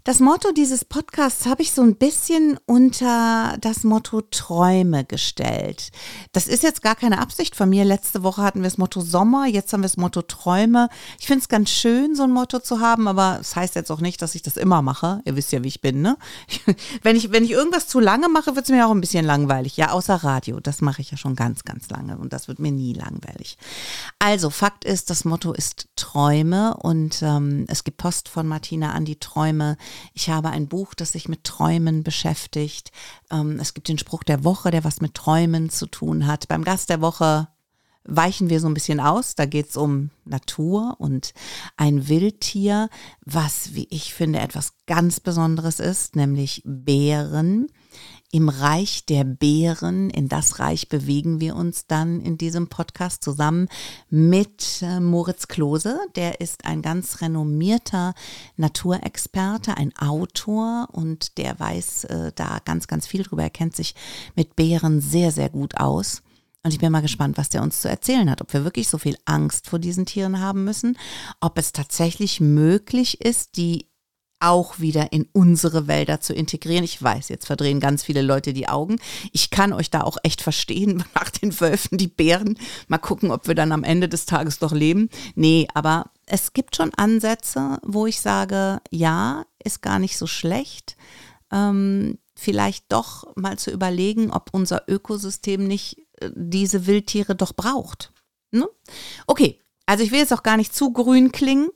Das Motto dieses Podcasts habe ich so ein bisschen unter das Motto Träume gestellt. Das ist jetzt gar keine Absicht von mir. Letzte Woche hatten wir das Motto Sommer, jetzt haben wir das Motto Träume. Ich finde es ganz schön, so ein Motto zu haben, aber es heißt jetzt auch nicht, dass ich das immer mache. Ihr wisst ja, wie ich bin, ne? Wenn ich irgendwas zu lange mache, wird es mir auch ein bisschen langweilig. Ja, außer Radio. Das mache ich ja schon ganz, ganz lange und das wird mir nie langweilig. Also, Fakt ist, das Motto ist Träume und es gibt Post von Martina an die Träume. Ich habe ein Buch, das sich mit Träumen beschäftigt. Es gibt den Spruch der Woche, der was mit Träumen zu tun hat. Beim Gast der Woche weichen wir so ein bisschen aus. Da geht es um Natur und ein Wildtier, was, wie ich finde, etwas ganz Besonderes ist, nämlich Bären. Im Reich der Bären, in das Reich bewegen wir uns dann in diesem Podcast zusammen mit Moritz Klose. Der ist ein ganz renommierter Naturexperte, ein Autor und der weiß da ganz, ganz viel drüber. Er kennt sich mit Bären sehr, sehr gut aus. Und ich bin mal gespannt, was der uns zu erzählen hat, ob wir wirklich so viel Angst vor diesen Tieren haben müssen, ob es tatsächlich möglich ist, die auch wieder in unsere Wälder zu integrieren. Ich weiß, jetzt verdrehen ganz viele Leute die Augen. Ich kann euch da auch echt verstehen, nach den Wölfen, die Bären. Mal gucken, ob wir dann am Ende des Tages doch leben. Nee, aber es gibt schon Ansätze, wo ich sage, ja, ist gar nicht so schlecht. Vielleicht doch mal zu überlegen, ob unser Ökosystem nicht diese Wildtiere doch braucht. Ne? Okay. Also ich will jetzt auch gar nicht zu grün klingen,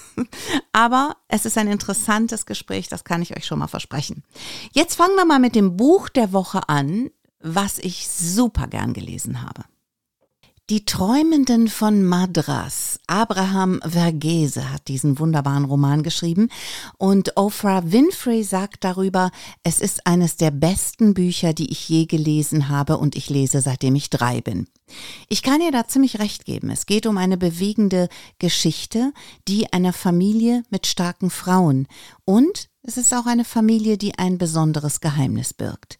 aber es ist ein interessantes Gespräch, das kann ich euch schon mal versprechen. Jetzt fangen wir mal mit dem Buch der Woche an, was ich super gern gelesen habe. Die Träumenden von Madras. Abraham Verghese hat diesen wunderbaren Roman geschrieben und Oprah Winfrey sagt darüber, es ist eines der besten Bücher, die ich je gelesen habe und ich lese, seitdem ich 3 bin. Ich kann ihr da ziemlich recht geben. Es geht um eine bewegende Geschichte, die einer Familie mit starken Frauen und es ist auch eine Familie, die ein besonderes Geheimnis birgt.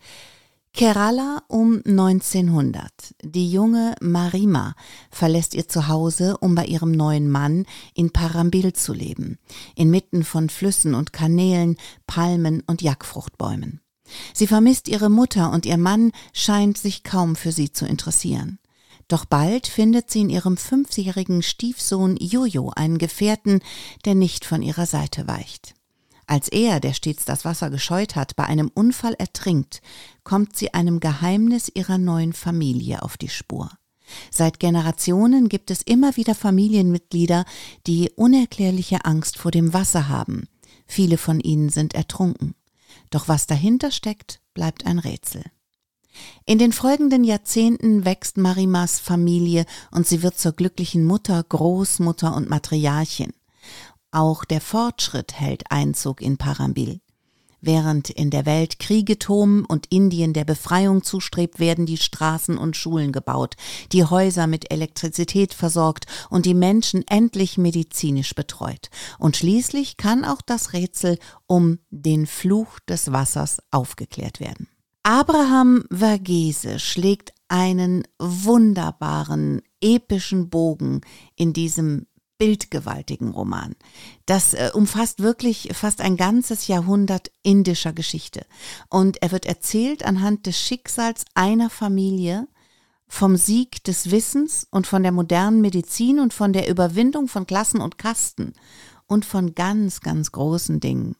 Kerala um 1900. Die junge Marima verlässt ihr Zuhause, um bei ihrem neuen Mann in Parambil zu leben, inmitten von Flüssen und Kanälen, Palmen und Jackfruchtbäumen. Sie vermisst ihre Mutter und ihr Mann scheint sich kaum für sie zu interessieren. Doch bald findet sie in ihrem 5-jährigen Stiefsohn Jojo einen Gefährten, der nicht von ihrer Seite weicht. Als er, der stets das Wasser gescheut hat, bei einem Unfall ertrinkt, kommt sie einem Geheimnis ihrer neuen Familie auf die Spur. Seit Generationen gibt es immer wieder Familienmitglieder, die unerklärliche Angst vor dem Wasser haben. Viele von ihnen sind ertrunken. Doch was dahinter steckt, bleibt ein Rätsel. In den folgenden Jahrzehnten wächst Marimas Familie und sie wird zur glücklichen Mutter, Großmutter und Matriarchin. Auch der Fortschritt hält Einzug in Parambil. Während in der Welt Kriege toben und Indien der Befreiung zustrebt, werden die Straßen und Schulen gebaut, die Häuser mit Elektrizität versorgt und die Menschen endlich medizinisch betreut. Und schließlich kann auch das Rätsel um den Fluch des Wassers aufgeklärt werden. Abraham Verghese schlägt einen wunderbaren, epischen Bogen in diesem bildgewaltigen Roman. Das umfasst wirklich fast ein ganzes Jahrhundert indischer Geschichte. Und er wird erzählt anhand des Schicksals einer Familie, vom Sieg des Wissens und von der modernen Medizin und von der Überwindung von Klassen und Kasten und von ganz, ganz großen Dingen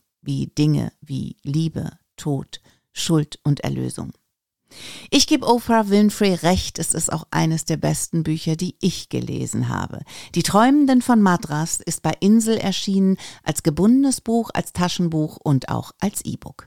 wie Liebe, Tod, Schuld und Erlösung. Ich gebe Oprah Winfrey recht, es ist auch eines der besten Bücher, die ich gelesen habe. Die Träumenden von Madras ist bei Insel erschienen, als gebundenes Buch, als Taschenbuch und auch als E-Book.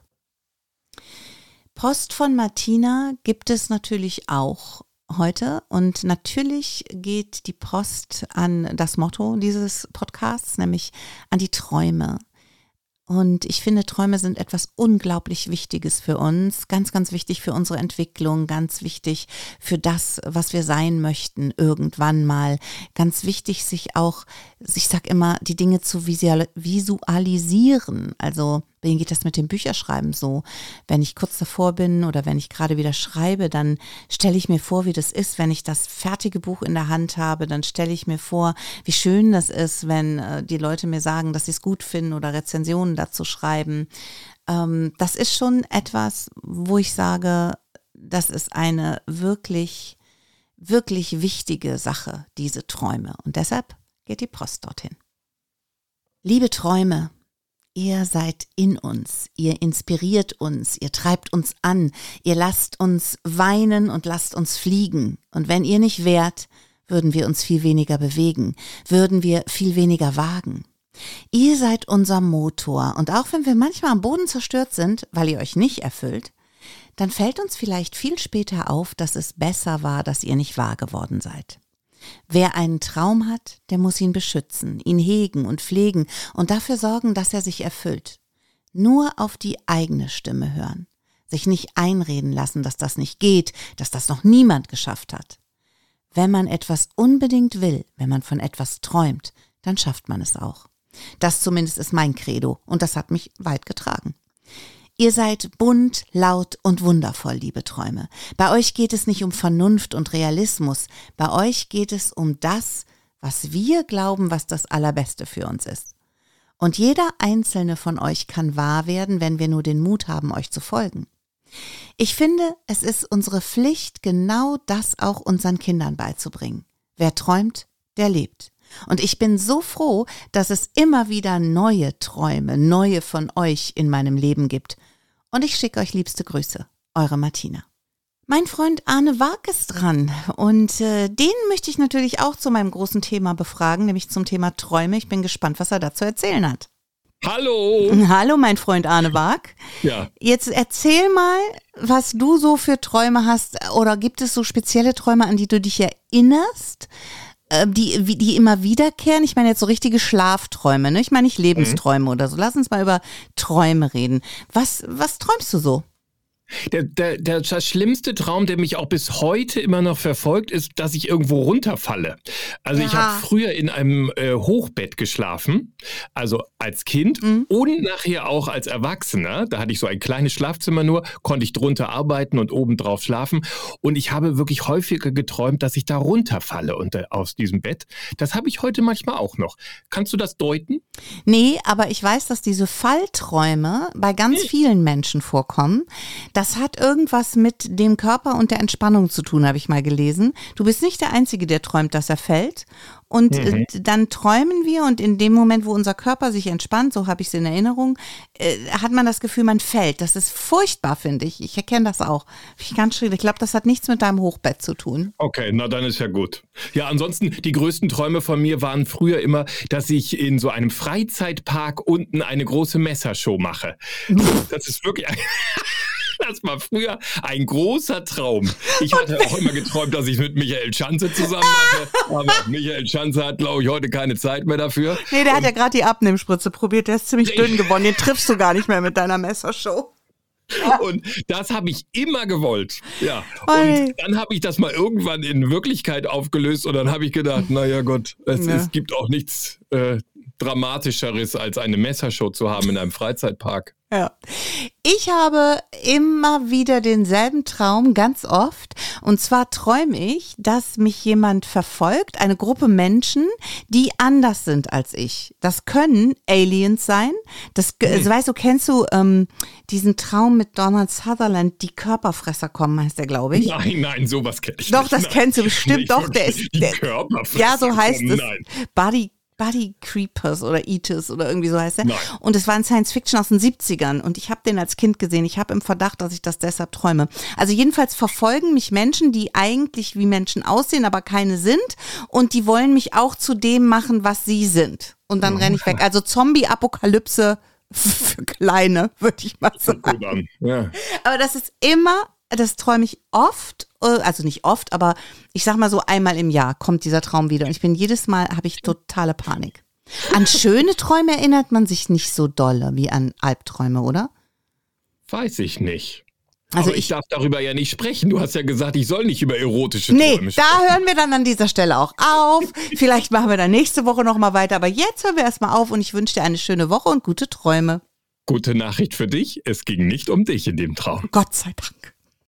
Post von Martina gibt es natürlich auch heute und natürlich geht die Post an das Motto dieses Podcasts, nämlich an die Träume. Und ich finde, Träume sind etwas unglaublich Wichtiges für uns, ganz, ganz wichtig für unsere Entwicklung, ganz wichtig für das, was wir sein möchten irgendwann mal. Ganz wichtig, sich auch, ich sag immer, die Dinge zu visualisieren. Also Bei Ihnen geht das mit dem Bücherschreiben so. Wenn ich kurz davor bin oder wenn ich gerade wieder schreibe, dann stelle ich mir vor, wie das ist, wenn ich das fertige Buch in der Hand habe. Dann stelle ich mir vor, wie schön das ist, wenn die Leute mir sagen, dass sie es gut finden oder Rezensionen dazu schreiben. Das ist schon etwas, wo ich sage, das ist eine wirklich, wirklich wichtige Sache, diese Träume. Und deshalb geht die Post dorthin. Liebe Träume, ihr seid in uns, ihr inspiriert uns, ihr treibt uns an, ihr lasst uns weinen und lasst uns fliegen. Und wenn ihr nicht wärt, würden wir uns viel weniger bewegen, würden wir viel weniger wagen. Ihr seid unser Motor und auch wenn wir manchmal am Boden zerstört sind, weil ihr euch nicht erfüllt, dann fällt uns vielleicht viel später auf, dass es besser war, dass ihr nicht wahr geworden seid. Wer einen Traum hat, der muss ihn beschützen, ihn hegen und pflegen und dafür sorgen, dass er sich erfüllt. Nur auf die eigene Stimme hören. Sich nicht einreden lassen, dass das nicht geht, dass das noch niemand geschafft hat. Wenn man etwas unbedingt will, wenn man von etwas träumt, dann schafft man es auch. Das zumindest ist mein Credo und das hat mich weit getragen. Ihr seid bunt, laut und wundervoll, liebe Träume. Bei euch geht es nicht um Vernunft und Realismus. Bei euch geht es um das, was wir glauben, was das Allerbeste für uns ist. Und jeder einzelne von euch kann wahr werden, wenn wir nur den Mut haben, euch zu folgen. Ich finde, es ist unsere Pflicht, genau das auch unseren Kindern beizubringen. Wer träumt, der lebt. Und ich bin so froh, dass es immer wieder neue Träume, neue von euch in meinem Leben gibt. Und ich schicke euch liebste Grüße, eure Martina. Mein Freund Arne Wag ist dran und den möchte ich natürlich auch zu meinem großen Thema befragen, nämlich zum Thema Träume. Ich bin gespannt, was er dazu erzählen hat. Hallo! Hallo, mein Freund Arne Wag. Ja. Jetzt erzähl mal, was du so für Träume hast oder gibt es so spezielle Träume, an die du dich erinnerst? Die immer wiederkehren. Ich meine jetzt so richtige Schlafträume, ne? Ich meine nicht Lebensträume oder so. Lass uns mal über Träume reden. Was träumst du so? Das schlimmste Traum, der mich auch bis heute immer noch verfolgt, ist, dass ich irgendwo runterfalle. Also ich habe früher in einem Hochbett geschlafen, also als Kind und nachher auch als Erwachsener. Da hatte ich so ein kleines Schlafzimmer nur, konnte ich drunter arbeiten und oben drauf schlafen. Und ich habe wirklich häufiger geträumt, dass ich da runterfalle aus diesem Bett. Das habe ich heute manchmal auch noch. Kannst du das deuten? Nee, aber ich weiß, dass diese Fallträume bei ganz vielen Menschen vorkommen. Das hat irgendwas mit dem Körper und der Entspannung zu tun, habe ich mal gelesen. Du bist nicht der Einzige, der träumt, dass er fällt. Und dann träumen wir und in dem Moment, wo unser Körper sich entspannt, so habe ich es in Erinnerung, hat man das Gefühl, man fällt. Das ist furchtbar, finde ich. Ich erkenne das auch. Ich glaube, das hat nichts mit deinem Hochbett zu tun. Okay, na dann ist ja gut. Ja, ansonsten, die größten Träume von mir waren früher immer, dass ich in so einem Freizeitpark unten eine große Messershow mache. Das ist wirklich... Das war früher ein großer Traum. Ich hatte auch immer geträumt, dass ich mit Michael Schanze zusammen mache. Aber Michael Schanze hat, glaube ich, heute keine Zeit mehr dafür. Nee, der hat ja gerade die Abnehmspritze probiert. Der ist ziemlich dünn geworden. Den triffst du gar nicht mehr mit deiner Messershow. Und das habe ich immer gewollt. Ja. Und dann habe ich das mal irgendwann in Wirklichkeit aufgelöst und dann habe ich gedacht, naja Gott, es gibt auch nichts Dramatischeres, als eine Messershow zu haben in einem Freizeitpark. Ja. Ich habe immer wieder denselben Traum, ganz oft. Und zwar träume ich, dass mich jemand verfolgt, eine Gruppe Menschen, die anders sind als ich. Das können Aliens sein. Weißt du, kennst du diesen Traum mit Donald Sutherland, die Körperfresser kommen, heißt der, glaube ich. Nein, sowas kenne ich doch, nicht. Doch, das kennst du bestimmt. Doch, der ist... Die Körperfresser ja, so heißt kommen, es. Body Creepers oder Eaters oder irgendwie so heißt er. Nein. Und es war ein Science-Fiction aus den 70ern und ich habe den als Kind gesehen. Ich habe im Verdacht, dass ich das deshalb träume. Also jedenfalls verfolgen mich Menschen, die eigentlich wie Menschen aussehen, aber keine sind und die wollen mich auch zu dem machen, was sie sind. Und dann renne ich weg. Also Zombie-Apokalypse für Kleine, würde ich mal sagen. Ja. Aber das träume ich oft, also nicht oft, aber ich sag mal so einmal im Jahr kommt dieser Traum wieder und ich bin jedes Mal, habe ich totale Panik. An schöne Träume erinnert man sich nicht so doll wie an Albträume, oder? Weiß ich nicht. Also aber ich darf darüber ja nicht sprechen. Du hast ja gesagt, ich soll nicht über erotische Träume sprechen. Da hören wir dann an dieser Stelle auch auf. Vielleicht machen wir dann nächste Woche nochmal weiter, aber jetzt hören wir erstmal auf und ich wünsche dir eine schöne Woche und gute Träume. Gute Nachricht für dich, es ging nicht um dich in dem Traum. Gott sei Dank.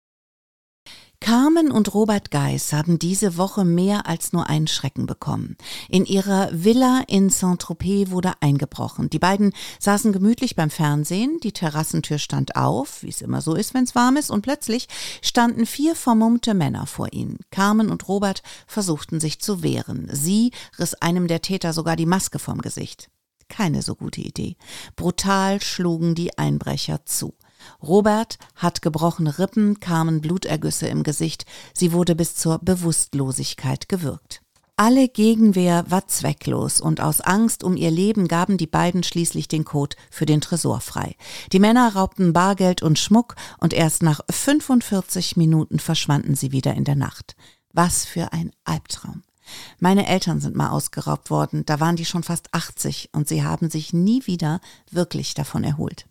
Carmen und Robert Geis haben diese Woche mehr als nur einen Schrecken bekommen. In ihrer Villa in Saint-Tropez wurde eingebrochen. Die beiden saßen gemütlich beim Fernsehen, die Terrassentür stand auf, wie es immer so ist, wenn es warm ist, und plötzlich standen 4 vermummte Männer vor ihnen. Carmen und Robert versuchten sich zu wehren. Sie riss einem der Täter sogar die Maske vom Gesicht. Keine so gute Idee. Brutal schlugen die Einbrecher zu. Robert hat gebrochene Rippen, Carmen Blutergüsse im Gesicht. Sie wurde bis zur Bewusstlosigkeit gewürgt. Alle Gegenwehr war zwecklos und aus Angst um ihr Leben gaben die beiden schließlich den Code für den Tresor frei. Die Männer raubten Bargeld und Schmuck und erst nach 45 Minuten verschwanden sie wieder in der Nacht. Was für ein Albtraum. Meine Eltern sind mal ausgeraubt worden, da waren die schon fast 80 und sie haben sich nie wieder wirklich davon erholt.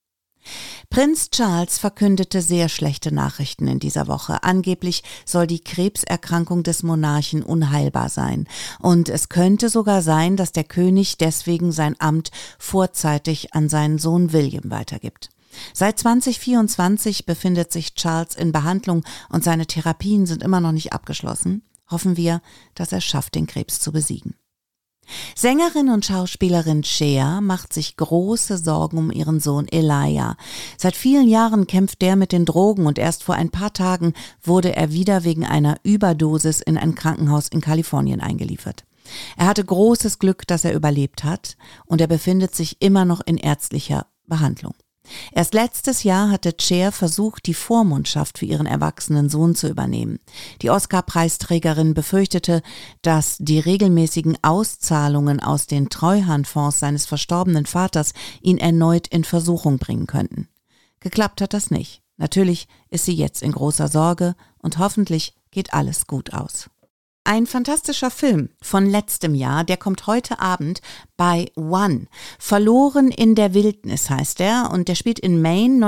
Prinz Charles verkündete sehr schlechte Nachrichten in dieser Woche. Angeblich soll die Krebserkrankung des Monarchen unheilbar sein. Und es könnte sogar sein, dass der König deswegen sein Amt vorzeitig an seinen Sohn William weitergibt. Seit 2024 befindet sich Charles in Behandlung und seine Therapien sind immer noch nicht abgeschlossen. Hoffen wir, dass er es schafft, den Krebs zu besiegen. Sängerin und Schauspielerin Cher macht sich große Sorgen um ihren Sohn Elijah. Seit vielen Jahren kämpft der mit den Drogen und erst vor ein paar Tagen wurde er wieder wegen einer Überdosis in ein Krankenhaus in Kalifornien eingeliefert. Er hatte großes Glück, dass er überlebt hat und er befindet sich immer noch in ärztlicher Behandlung. Erst letztes Jahr hatte Cher versucht, die Vormundschaft für ihren erwachsenen Sohn zu übernehmen. Die Oscar-Preisträgerin befürchtete, dass die regelmäßigen Auszahlungen aus den Treuhandfonds seines verstorbenen Vaters ihn erneut in Versuchung bringen könnten. Geklappt hat das nicht. Natürlich ist sie jetzt in großer Sorge und hoffentlich geht alles gut aus. Ein fantastischer Film von letztem Jahr, der kommt heute Abend bei One. Verloren in der Wildnis heißt er und der spielt in Maine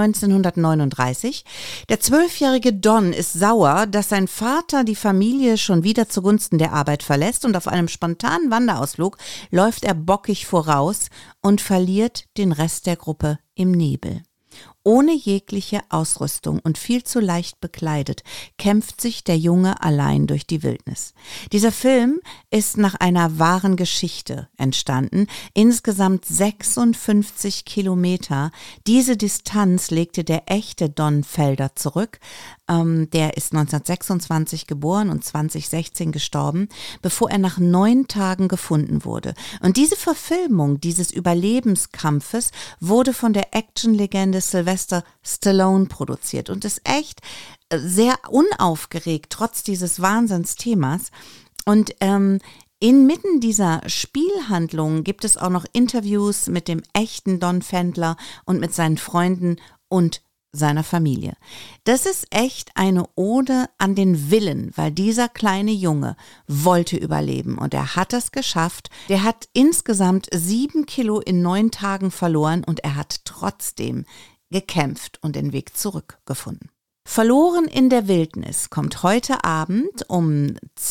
1939. Der 12-jährige Don ist sauer, dass sein Vater die Familie schon wieder zugunsten der Arbeit verlässt und auf einem spontanen Wanderausflug läuft er bockig voraus und verliert den Rest der Gruppe im Nebel. Ohne jegliche Ausrüstung und viel zu leicht bekleidet, kämpft sich der Junge allein durch die Wildnis. Dieser Film ist nach einer wahren Geschichte entstanden. Insgesamt 56 Kilometer. Diese Distanz legte der echte Don Felder zurück. Der ist 1926 geboren und 2016 gestorben, bevor er nach 9 Tagen gefunden wurde. Und diese Verfilmung dieses Überlebenskampfes wurde von der Actionlegende Sylvester Stallone produziert und ist echt sehr unaufgeregt, trotz dieses Wahnsinnsthemas. Und inmitten dieser Spielhandlung gibt es auch noch Interviews mit dem echten Don Fendler und mit seinen Freunden und seiner Familie. Das ist echt eine Ode an den Willen, weil dieser kleine Junge wollte überleben und er hat es geschafft. Der hat insgesamt 7 Kilo in 9 Tagen verloren und er hat trotzdem gekämpft und den Weg zurückgefunden. Verloren in der Wildnis kommt heute Abend um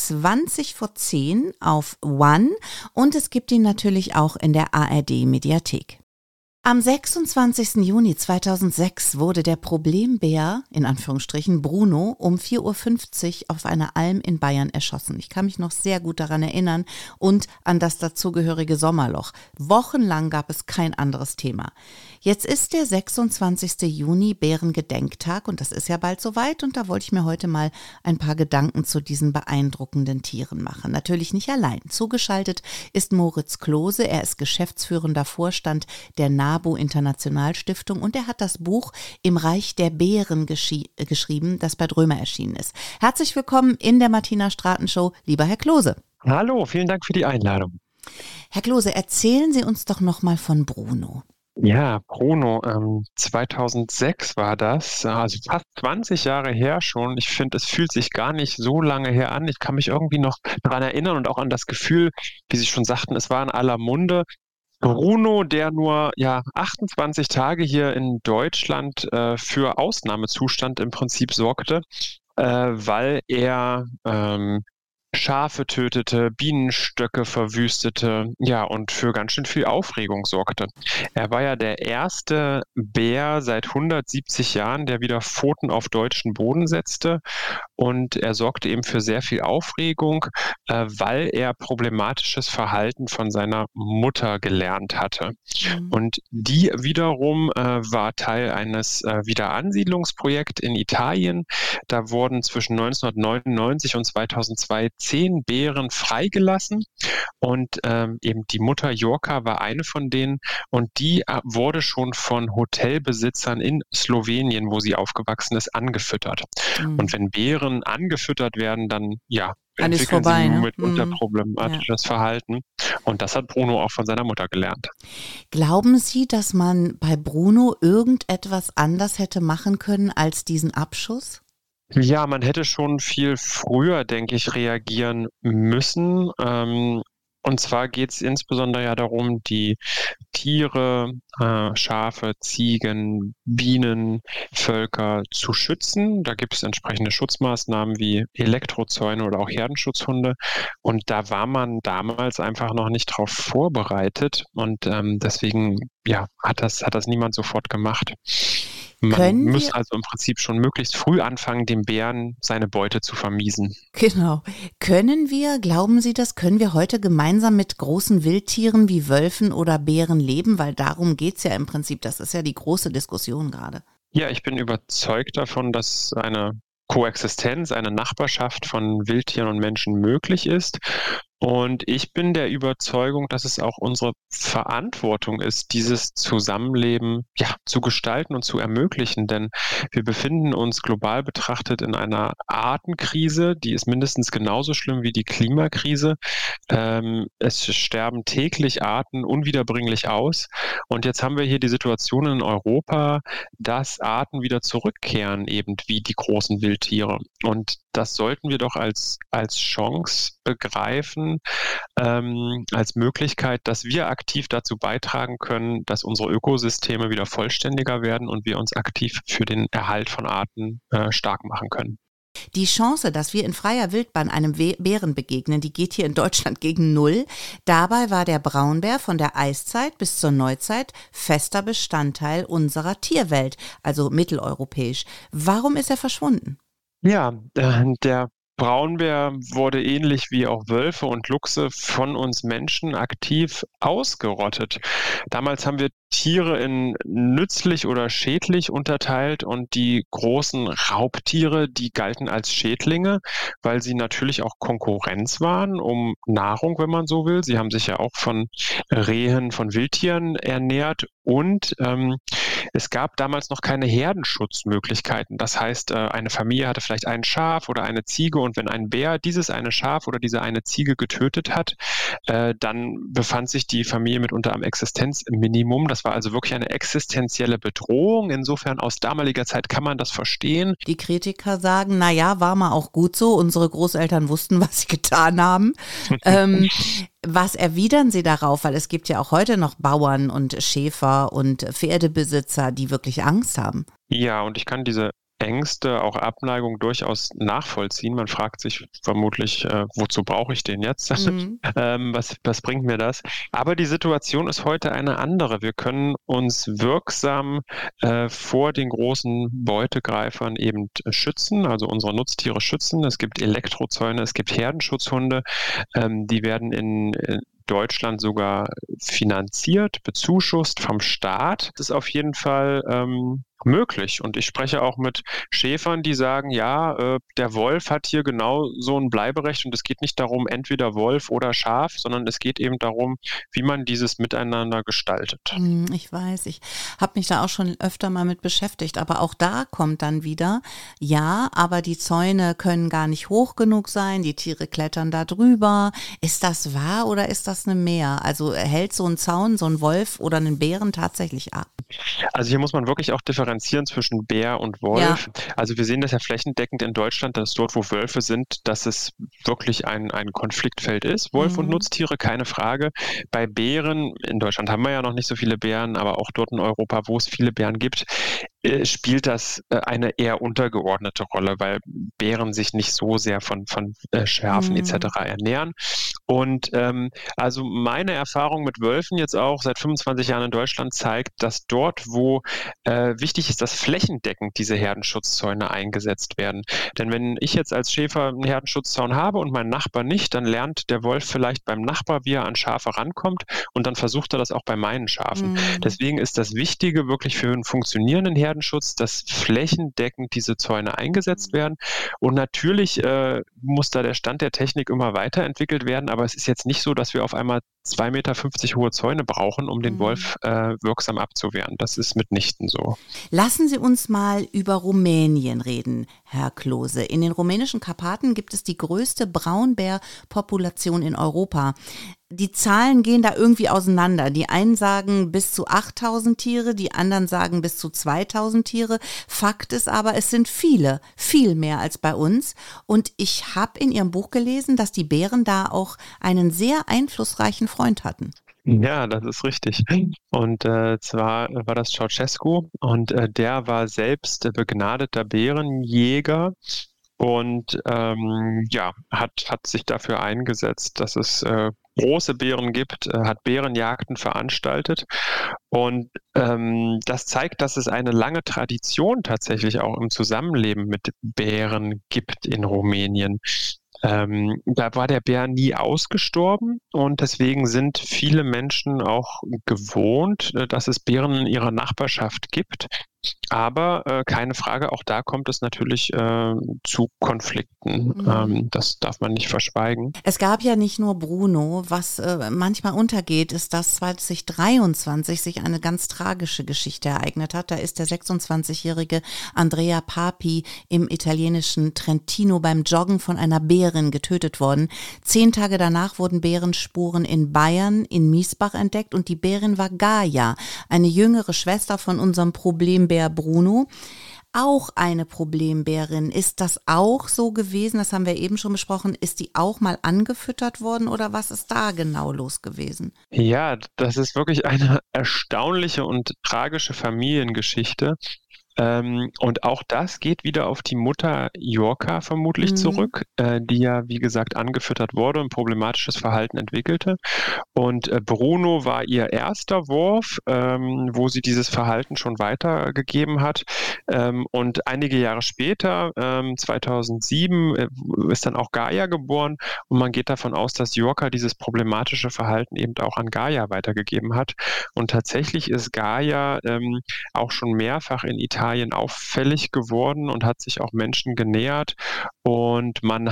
20:10 auf One und es gibt ihn natürlich auch in der ARD-Mediathek. Am 26. Juni 2006 wurde der Problembär, in Anführungsstrichen Bruno, um 4:50 Uhr auf einer Alm in Bayern erschossen. Ich kann mich noch sehr gut daran erinnern und an das dazugehörige Sommerloch. Wochenlang gab es kein anderes Thema. Jetzt ist der 26. Juni Bärengedenktag und das ist ja bald soweit und da wollte ich mir heute mal ein paar Gedanken zu diesen beeindruckenden Tieren machen. Natürlich nicht allein. Zugeschaltet ist Moritz Klose, er ist geschäftsführender Vorstand der NABU Internationalstiftung und er hat das Buch Im Reich der Bären geschrieben, das bei Drömer erschienen ist. Herzlich willkommen in der Martina Straten Show, lieber Herr Klose. Hallo, vielen Dank für die Einladung. Herr Klose, erzählen Sie uns doch noch mal von Bruno. Ja, Bruno, 2006 war das, also fast 20 Jahre her schon. Ich finde, es fühlt sich gar nicht so lange her an. Ich kann mich irgendwie noch daran erinnern und auch an das Gefühl, wie Sie schon sagten, es war in aller Munde. Bruno, der nur 28 Tage hier in Deutschland für Ausnahmezustand im Prinzip sorgte, weil er Schafe tötete, Bienenstöcke verwüstete, ja, und für ganz schön viel Aufregung sorgte. Er war ja der erste Bär seit 170 Jahren, der wieder Pfoten auf deutschen Boden setzte. Und er sorgte eben für sehr viel Aufregung, weil er problematisches Verhalten von seiner Mutter gelernt hatte. Und die wiederum war Teil eines Wiederansiedlungsprojekts in Italien. Da wurden zwischen 1999 und 2002 10 Bären freigelassen. Und eben die Mutter Yorka war eine von denen. Und die wurde schon von Hotelbesitzern in Slowenien, wo sie aufgewachsen ist, angefüttert. Und wenn Bären angefüttert werden, dann entwickeln vorbei, sie ne? mitunter problematisches Verhalten. Und das hat Bruno auch von seiner Mutter gelernt. Glauben Sie, dass man bei Bruno irgendetwas anders hätte machen können als diesen Abschuss? Ja, man hätte schon viel früher, denke ich, reagieren müssen. Und zwar geht es insbesondere ja darum, die Tiere, Schafe, Ziegen, Bienen, Völker zu schützen. Da gibt es entsprechende Schutzmaßnahmen wie Elektrozäune oder auch Herdenschutzhunde. Und da war man damals einfach noch nicht drauf vorbereitet. Und deswegen hat das niemand sofort gemacht. Man muss also im Prinzip schon möglichst früh anfangen, dem Bären seine Beute zu vermiesen. Genau. Glauben Sie das, können wir heute gemeinsam mit großen Wildtieren wie Wölfen oder Bären leben? Weil darum geht es ja im Prinzip, das ist ja die große Diskussion gerade. Ja, ich bin überzeugt davon, dass eine Koexistenz, eine Nachbarschaft von Wildtieren und Menschen möglich ist. Und ich bin der Überzeugung, dass es auch unsere Verantwortung ist, dieses Zusammenleben zu gestalten und zu ermöglichen. Denn wir befinden uns global betrachtet in einer Artenkrise, die ist mindestens genauso schlimm wie die Klimakrise. Es sterben täglich Arten unwiederbringlich aus. Und jetzt haben wir hier die Situation in Europa, dass Arten wieder zurückkehren, eben wie die großen Wildtiere. Und das sollten wir doch als Chance begreifen, als Möglichkeit, dass wir aktiv dazu beitragen können, dass unsere Ökosysteme wieder vollständiger werden und wir uns aktiv für den Erhalt von Arten stark machen können. Die Chance, dass wir in freier Wildbahn einem Bären begegnen, die geht hier in Deutschland gegen 0. Dabei war der Braunbär von der Eiszeit bis zur Neuzeit fester Bestandteil unserer Tierwelt, also mitteleuropäisch. Warum ist er verschwunden? Ja, der Braunbär wurde ähnlich wie auch Wölfe und Luchse von uns Menschen aktiv ausgerottet. Damals haben wir Tiere in nützlich oder schädlich unterteilt und die großen Raubtiere, die galten als Schädlinge, weil sie natürlich auch Konkurrenz waren um Nahrung, wenn man so will. Sie haben sich ja auch von Rehen, von Wildtieren ernährt und es gab damals noch keine Herdenschutzmöglichkeiten. Das heißt, eine Familie hatte vielleicht ein Schaf oder eine Ziege und wenn ein Bär dieses eine Schaf oder diese eine Ziege getötet hat, dann befand sich die Familie mitunter am Existenzminimum. Das war also wirklich eine existenzielle Bedrohung. Insofern aus damaliger Zeit kann man das verstehen. Die Kritiker sagen, war mal auch gut so. Unsere Großeltern wussten, was sie getan haben. Was erwidern Sie darauf? Weil es gibt ja auch heute noch Bauern und Schäfer und Pferdebesitzer, die wirklich Angst haben. Ja, und ich kann diese Ängste, auch Abneigung durchaus nachvollziehen. Man fragt sich vermutlich, wozu brauche ich den jetzt? Was bringt mir das? Aber die Situation ist heute eine andere. Wir können uns wirksam vor den großen Beutegreifern eben schützen, also unsere Nutztiere schützen. Es gibt Elektrozäune, es gibt Herdenschutzhunde, die werden in Deutschland sogar finanziert, bezuschusst vom Staat. Das ist auf jeden Fall möglich. Und ich spreche auch mit Schäfern, die sagen, der Wolf hat hier genau so ein Bleiberecht und es geht nicht darum, entweder Wolf oder Schaf, sondern es geht eben darum, wie man dieses Miteinander gestaltet. Ich weiß, ich habe mich da auch schon öfter mal mit beschäftigt, aber auch da kommt dann wieder, aber die Zäune können gar nicht hoch genug sein, die Tiere klettern da drüber. Ist das wahr oder ist das eine Mehr? Also hält so ein Zaun, so ein Wolf oder einen Bären tatsächlich ab? Also hier muss man wirklich auch differenzieren zwischen Bär und Wolf. Ja. Also wir sehen das ja flächendeckend in Deutschland, dass dort, wo Wölfe sind, dass es wirklich ein Konfliktfeld ist. Wolf und Nutztiere, keine Frage. Bei Bären, in Deutschland haben wir ja noch nicht so viele Bären, aber auch dort in Europa, wo es viele Bären gibt, spielt das eine eher untergeordnete Rolle, weil Bären sich nicht so sehr von Schafen etc. ernähren. Und also meine Erfahrung mit Wölfen jetzt auch seit 25 Jahren in Deutschland zeigt, dass dort, wo wichtig ist, dass flächendeckend diese Herdenschutzzäune eingesetzt werden. Denn wenn ich jetzt als Schäfer einen Herdenschutzzaun habe und mein Nachbar nicht, dann lernt der Wolf vielleicht beim Nachbar, wie er an Schafe rankommt, und dann versucht er das auch bei meinen Schafen. Deswegen ist das Wichtige wirklich für einen funktionierenden Herdenschutz, dass flächendeckend diese Zäune eingesetzt werden. Und natürlich muss da der Stand der Technik immer weiterentwickelt werden, aber es ist jetzt nicht so, dass wir auf einmal 2,50 Meter hohe Zäune brauchen, um den Wolf wirksam abzuwehren. Das ist mitnichten so. Lassen Sie uns mal über Rumänien reden, Herr Klose. In den rumänischen Karpaten gibt es die größte Braunbärpopulation in Europa. Die Zahlen gehen da irgendwie auseinander. Die einen sagen bis zu 8.000 Tiere, die anderen sagen bis zu 2.000 Tiere. Fakt ist aber, es sind viele, viel mehr als bei uns. Und ich habe in Ihrem Buch gelesen, dass die Bären da auch einen sehr einflussreichen Freund hatten. Ja, das ist richtig. Und zwar war das Ceausescu und der war selbst begnadeter Bärenjäger und hat sich dafür eingesetzt, dass es große Bären gibt, hat Bärenjagden veranstaltet. Und das zeigt, dass es eine lange Tradition tatsächlich auch im Zusammenleben mit Bären gibt in Rumänien. Da war der Bär nie ausgestorben und deswegen sind viele Menschen auch gewohnt, dass es Bären in ihrer Nachbarschaft gibt. Aber keine Frage, auch da kommt es natürlich zu Konflikten. Das darf man nicht verschweigen. Es gab ja nicht nur Bruno. Was manchmal untergeht, ist, dass 2023 sich eine ganz tragische Geschichte ereignet hat. Da ist der 26-jährige Andrea Papi im italienischen Trentino beim Joggen von einer Bärin getötet worden. 10 Tage danach wurden Bärenspuren in Bayern, in Miesbach entdeckt und die Bärin war Gaia, eine jüngere Schwester von unserem Problembär Bruno. Auch eine Problembärin. Ist das auch so gewesen? Das haben wir eben schon besprochen. Ist die auch mal angefüttert worden oder was ist da genau los gewesen? Ja, das ist wirklich eine erstaunliche und tragische Familiengeschichte. Und auch das geht wieder auf die Mutter Yorka vermutlich zurück, die ja, wie gesagt, angefüttert wurde und problematisches Verhalten entwickelte. Und Bruno war ihr erster Wurf, wo sie dieses Verhalten schon weitergegeben hat. Und einige Jahre später, 2007, ist dann auch Gaia geboren. Und man geht davon aus, dass Yorka dieses problematische Verhalten eben auch an Gaia weitergegeben hat. Und tatsächlich ist Gaia auch schon mehrfach in Italien auffällig geworden und hat sich auch Menschen genähert und man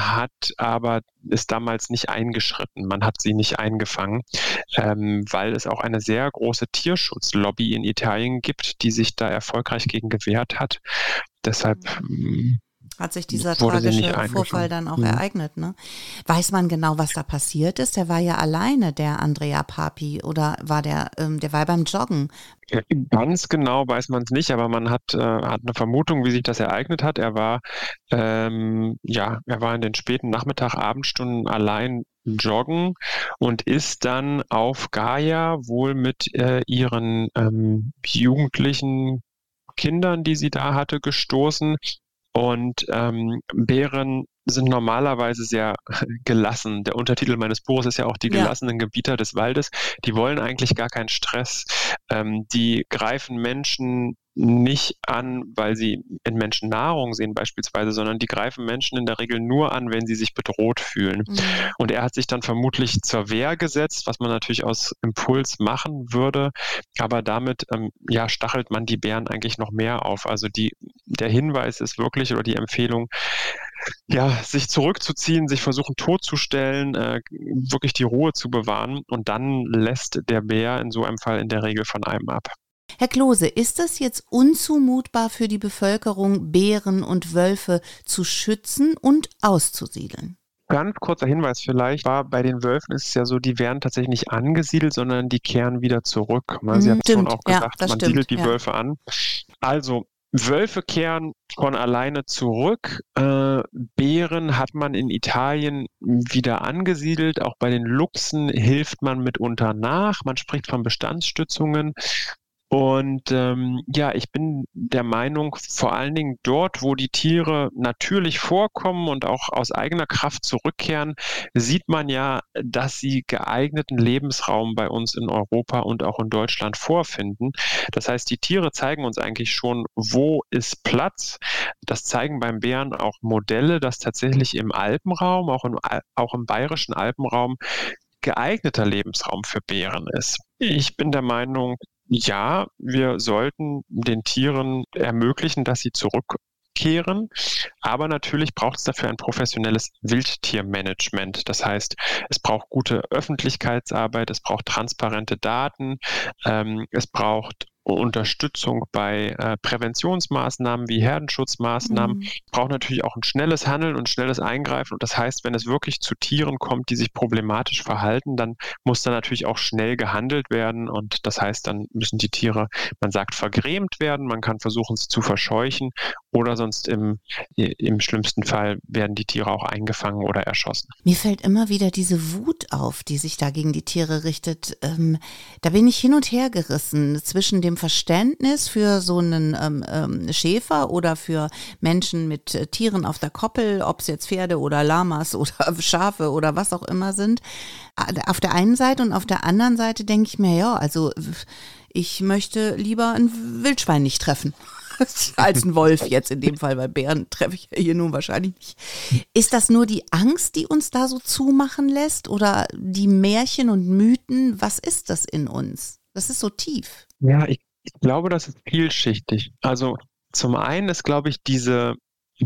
ist damals nicht eingeschritten, man hat sie nicht eingefangen, weil es auch eine sehr große Tierschutzlobby in Italien gibt, die sich da erfolgreich gegen gewehrt hat. Deshalb hat sich dieser tragische Vorfall dann auch ereignet, ne? Weiß man genau, was da passiert ist? Der war ja alleine, der Andrea Papi, oder war der war beim Joggen? Ja, ganz genau weiß man es nicht, aber man hat eine Vermutung, wie sich das ereignet hat. Er war in den späten Abendstunden allein joggen und ist dann auf Gaia wohl mit ihren jugendlichen Kindern, die sie da hatte, gestoßen. Und Bären sind normalerweise sehr gelassen. Der Untertitel meines Buches ist ja auch die gelassenen Gebieter des Waldes. Die wollen eigentlich gar keinen Stress. Die greifen Menschen nicht an, weil sie in Menschen Nahrung sehen beispielsweise, sondern die greifen Menschen in der Regel nur an, wenn sie sich bedroht fühlen. Und er hat sich dann vermutlich zur Wehr gesetzt, was man natürlich aus Impuls machen würde, aber damit stachelt man die Bären eigentlich noch mehr auf. Also der Hinweis ist wirklich, oder die Empfehlung, sich zurückzuziehen, sich versuchen totzustellen, wirklich die Ruhe zu bewahren und dann lässt der Bär in so einem Fall in der Regel von einem ab. Herr Klose, ist es jetzt unzumutbar für die Bevölkerung, Bären und Wölfe zu schützen und auszusiedeln? Ganz kurzer Hinweis vielleicht, bei den Wölfen ist es ja so, die werden tatsächlich nicht angesiedelt, sondern die kehren wieder zurück. Sie hat schon auch gesagt, man siedelt die Wölfe an. Also Wölfe kehren von alleine zurück. Bären hat man in Italien wieder angesiedelt. Auch bei den Luchsen hilft man mitunter nach. Man spricht von Bestandsstützungen. Und ich bin der Meinung, vor allen Dingen dort, wo die Tiere natürlich vorkommen und auch aus eigener Kraft zurückkehren, sieht man ja, dass sie geeigneten Lebensraum bei uns in Europa und auch in Deutschland vorfinden. Das heißt, die Tiere zeigen uns eigentlich schon, wo ist Platz. Das zeigen beim Bären auch Modelle, dass tatsächlich im Alpenraum, auch im bayerischen Alpenraum, geeigneter Lebensraum für Bären ist. Ich bin der Meinung, ja, wir sollten den Tieren ermöglichen, dass sie zurückkehren, aber natürlich braucht es dafür ein professionelles Wildtiermanagement. Das heißt, es braucht gute Öffentlichkeitsarbeit, es braucht transparente Daten, es braucht Unterstützung bei Präventionsmaßnahmen wie Herdenschutzmaßnahmen. Braucht natürlich auch ein schnelles Handeln und schnelles Eingreifen. Und das heißt, wenn es wirklich zu Tieren kommt, die sich problematisch verhalten, dann muss da natürlich auch schnell gehandelt werden. Und das heißt, dann müssen die Tiere, man sagt, vergrämt werden. Man kann versuchen, sie zu verscheuchen oder sonst im schlimmsten Fall werden die Tiere auch eingefangen oder erschossen. Mir fällt immer wieder diese Wut auf, die sich da gegen die Tiere richtet. Da bin ich hin und her gerissen zwischen dem Verständnis für so einen Schäfer oder für Menschen mit Tieren auf der Koppel, ob es jetzt Pferde oder Lamas oder Schafe oder was auch immer sind. Auf der einen Seite und auf der anderen Seite denke ich mir, ja, also ich möchte lieber ein Wildschwein nicht treffen. Als ein Wolf jetzt in dem Fall, bei Bären treffe ich ja hier nun wahrscheinlich nicht. Ist das nur die Angst, die uns da so zumachen lässt oder die Märchen und Mythen? Was ist das in uns? Das ist so tief. Ja, ich glaube, das ist vielschichtig. Also zum einen ist, glaube ich, diese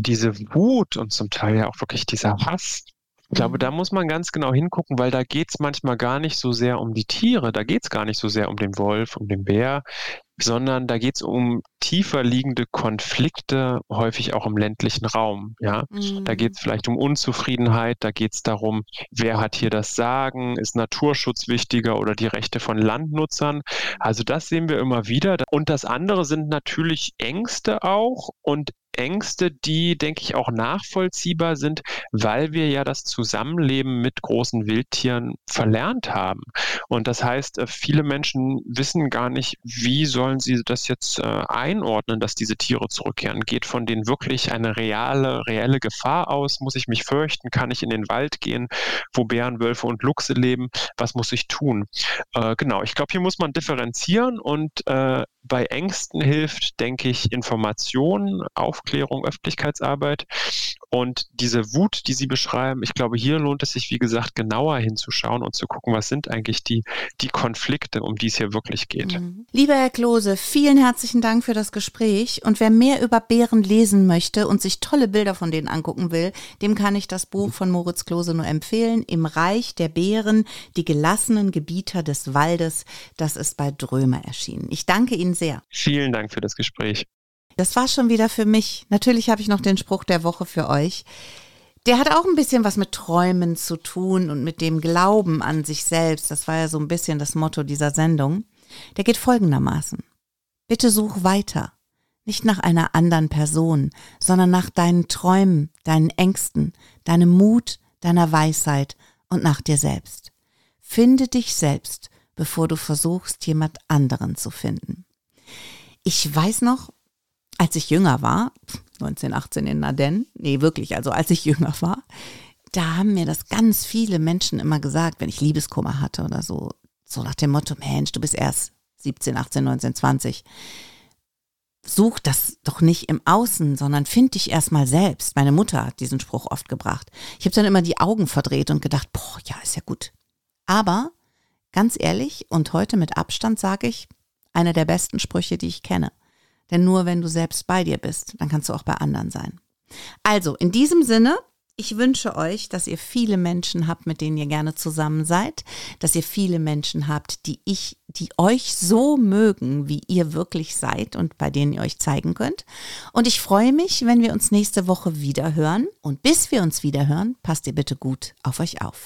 Wut und zum Teil ja auch wirklich dieser Hass. Ich glaube, da muss man ganz genau hingucken, weil da geht es manchmal gar nicht so sehr um die Tiere, da geht es gar nicht so sehr um den Wolf, um den Bär, sondern da geht es um tiefer liegende Konflikte, häufig auch im ländlichen Raum. Ja? Da geht es vielleicht um Unzufriedenheit, da geht es darum, wer hat hier das Sagen, ist Naturschutz wichtiger oder die Rechte von Landnutzern. Also das sehen wir immer wieder. Und das andere sind natürlich Ängste auch und Ängste, die, denke ich, auch nachvollziehbar sind, weil wir ja das Zusammenleben mit großen Wildtieren verlernt haben. Und das heißt, viele Menschen wissen gar nicht, wie sollen sie das jetzt einordnen, dass diese Tiere zurückkehren. Geht von denen wirklich eine reelle Gefahr aus? Muss ich mich fürchten? Kann ich in den Wald gehen, wo Bären, Wölfe und Luchse leben? Was muss ich tun? Genau, ich glaube, hier muss man differenzieren und bei Ängsten hilft, denke ich, Information, Aufklärung, Öffentlichkeitsarbeit und diese Wut, die Sie beschreiben. Ich glaube, hier lohnt es sich, wie gesagt, genauer hinzuschauen und zu gucken, was sind eigentlich die Konflikte, um die es hier wirklich geht. Lieber Herr Klose, vielen herzlichen Dank für das Gespräch. Und wer mehr über Bären lesen möchte und sich tolle Bilder von denen angucken will, dem kann ich das Buch von Moritz Klose nur empfehlen. Im Reich der Bären, die gelassenen Gebieter des Waldes. Das ist bei Drömer erschienen. Ich danke Ihnen sehr. Vielen Dank für das Gespräch. Das war schon wieder für mich. Natürlich habe ich noch den Spruch der Woche für euch. Der hat auch ein bisschen was mit Träumen zu tun und mit dem Glauben an sich selbst. Das war ja so ein bisschen das Motto dieser Sendung. Der geht folgendermaßen. Bitte such weiter. Nicht nach einer anderen Person, sondern nach deinen Träumen, deinen Ängsten, deinem Mut, deiner Weisheit und nach dir selbst. Finde dich selbst, bevor du versuchst, jemand anderen zu finden. Ich weiß noch, als ich jünger war, 1918 in Ardennen, nee, wirklich, also als ich jünger war, da haben mir das ganz viele Menschen immer gesagt, wenn ich Liebeskummer hatte oder so, so nach dem Motto, Mensch, du bist erst 17, 18, 19, 20. Such das doch nicht im Außen, sondern find dich erstmal selbst. Meine Mutter hat diesen Spruch oft gebracht. Ich habe dann immer die Augen verdreht und gedacht, boah, ja, ist ja gut. Aber ganz ehrlich und heute mit Abstand sage ich, einer der besten Sprüche, die ich kenne. Denn nur wenn du selbst bei dir bist, dann kannst du auch bei anderen sein. Also, in diesem Sinne, ich wünsche euch, dass ihr viele Menschen habt, mit denen ihr gerne zusammen seid, dass ihr viele Menschen habt, die euch so mögen, wie ihr wirklich seid und bei denen ihr euch zeigen könnt. Und ich freue mich, wenn wir uns nächste Woche wieder hören. Und bis wir uns wieder hören, passt ihr bitte gut auf euch auf.